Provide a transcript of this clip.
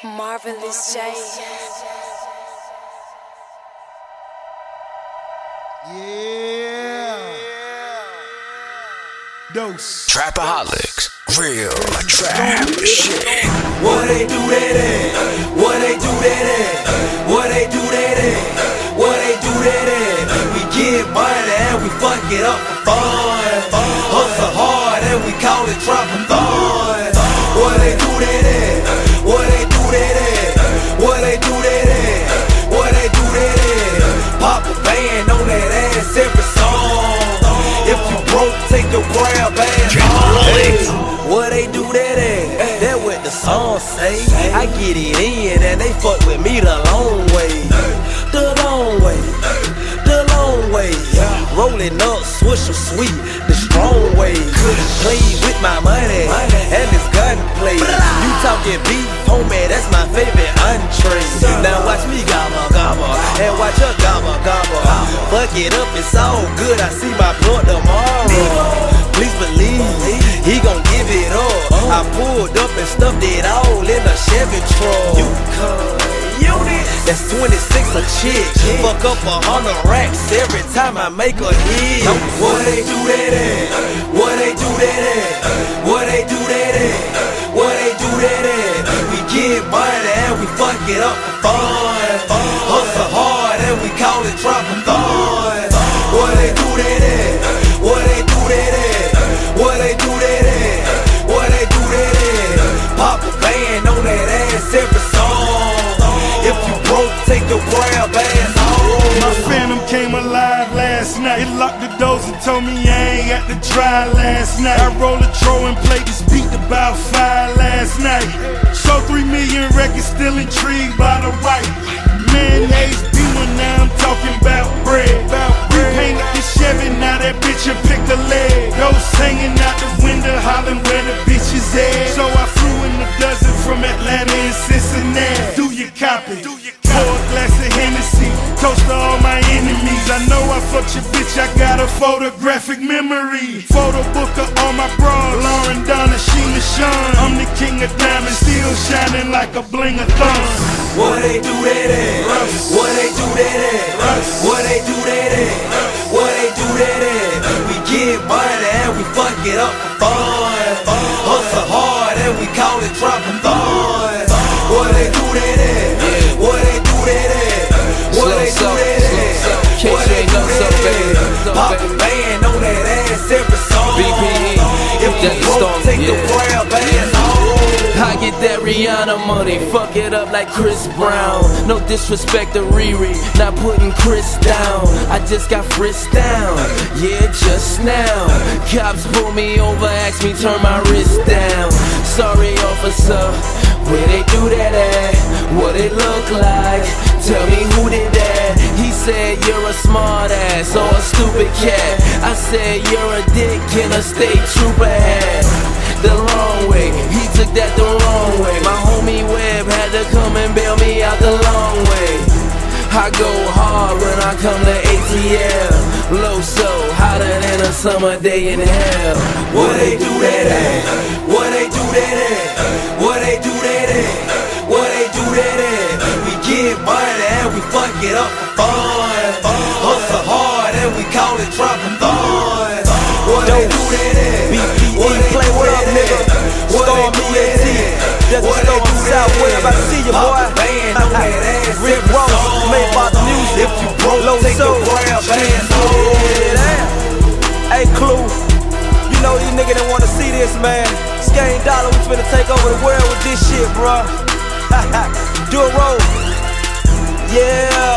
Marvelous J. Yeah. Dose. Trapaholics, real trap shit. What they do that at? What they do that at? What they do that at? What they do that at? We get money and we fuck it up for fun. Hustle hard and we call it trapathon. What they do that at? What they do that at? What they do that at? What they do that at? Pop a band on that ass every song. If you broke, take your grab ass on. What they do that at? That what the song say. I get it in and they fuck with me the long way. The long way. The long way. Rolling up, swish or sweet, the strong way. Play with my money and this gunplay. You talking beef, homie, that's my favorite entree. Now watch me gobble gobble and watch her gobble gobble. Fuck it up, it's all good. I see my blood tomorrow. Please believe he gon' give it up. I pulled up and stuffed it all in a Chevy truck. That's 26 a chick. Fuck up 100 racks every time I make a hit. What they do that at? What they do that at? What they do that at? What they do that at? We get money and we fuck it up for fun. Hustle hard and we call it trapathon. What they do that at? What they do that at? What they do that at? What they do that at? Pop a band on that ass every song. If you broke, take your grab ass home. My phantom came alive last night. It locked the doors and told me I ain't got to try last night. I rolled a tro and played this beat about 5 last night. Sold 3 million records, still intrigued by the white. Mayonnaise beamer, now I'm talking about bread. We painted the Chevy, now that bitch will pick the leg. Ghosts hanging out the window, hollering where the bitch is at. So I flew in a dozen from Atlanta and Cincinnati. Do you copy? Pour a glass of Hennessy, toast to all my enemies. I know I fucked your bitch, I got a photographic memory. Photo book of all my bras, Lauren, Donna, Sheena, Sean. I'm the king of diamonds, still shining like a bling-a-thon. What they do that at? What they do that at? What they do that at? What they do that at? We get money and we fuck it up for fun. Hustle hard and we call it trapathon. What they do that at? What they do that at? What they do that at? What they do that at? Pop a band on that ass every song. If you broke, take the grab ass home. I get that Rihanna money, fuck it up like Chris Brown. No disrespect to Riri, not putting Chris down. I just got frisked down, yeah, just now. Cops pull me over, ask me turn my wrist down. Sorry officer, where they do that at? What it look like? Tell me who did that? He said you're a smart ass or a stupid cat. I said you're a dick in a state trooper hat. The wrong way, he took that the wrong way. My homie Webb had to come and bail me out the long way. I go hard when I come to ATL. Low so, hotter than a summer day in hell. What they do that at? What they do that at? What they do that at? What they do that at? We get money and we fuck it up for fun. Hustle hard and we call it trapathon. What they do that at? What they play what up, nigga? Storm EAT, just a storm Southwell. I see you, boy. Rick Ross, made by the music. If you broke, take the grab ass home. Hey, Clue, you know these niggas that wanna see this, man. Skane Dollar, we finna take over the world with this shit, bro. Do a roll. Yeah.